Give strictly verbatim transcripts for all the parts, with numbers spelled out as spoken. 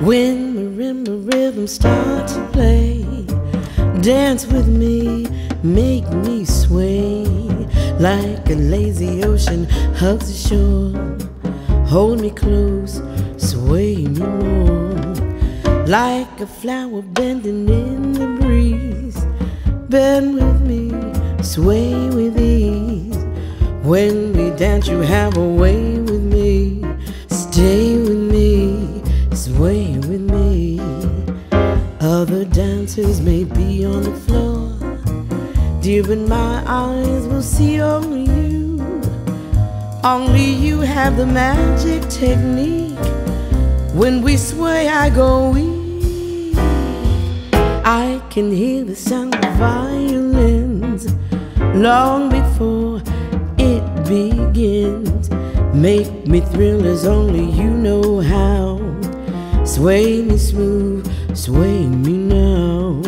When marimba rhythms start to play, dance with me, make me sway. Like a lazy ocean hugs the shore, hold me close, sway me more. Like a flower bending in the breeze, bend with me, sway with ease. When we dance you have a way with me, stay with me, sway with me. Other dancers may be on the floor, dear, but my eyes will see only you. Only you have the magic technique. When we sway I go weak. I can hear the sound of violins long before it begins. Make me thrill as only you know how. Sway me smooth, sway me now.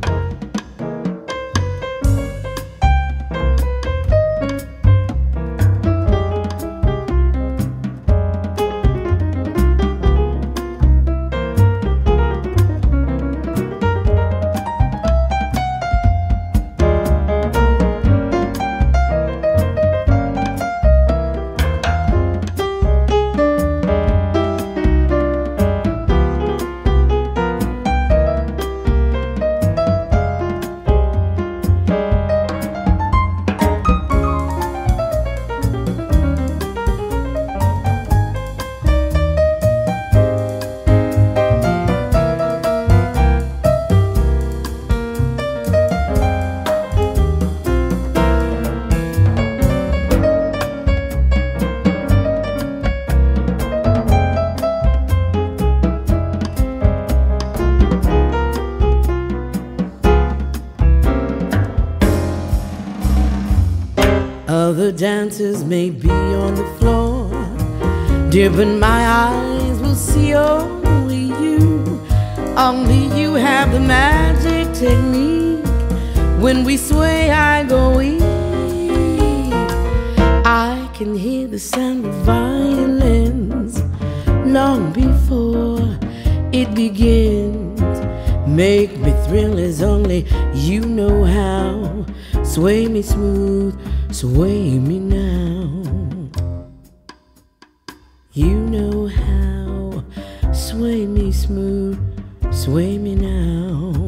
Other dancers may be on the floor, dear, but my eyes will see only you. Only you have the magic technique. When we sway I go weak. I can hear the sound of violins long before it begins. Make me thrill as only you know how. Sway me smooth, sway me now. You know how. Sway me smooth, sway me now.